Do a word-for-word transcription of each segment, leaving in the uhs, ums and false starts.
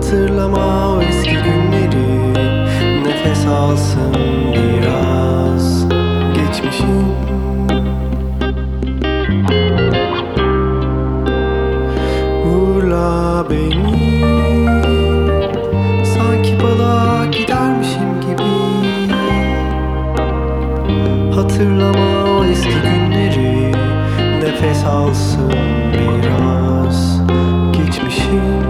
Hatırlama o eski günleri, nefes alsın biraz geçmişin. Uğurla beni, sanki balığa gidermişim gibi. Hatırlama o eski günleri, nefes alsın biraz geçmişin.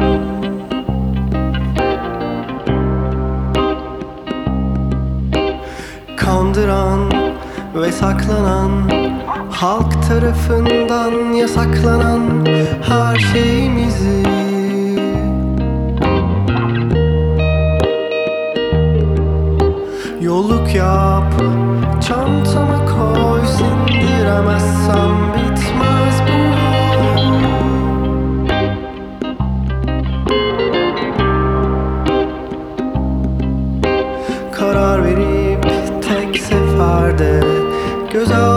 Kandıran ve saklanan, halk tarafından yasaklanan her şeyimizi yolluk yap, çantama koy, sindiremezsem bitmez bu. Karar verip tek seferde göz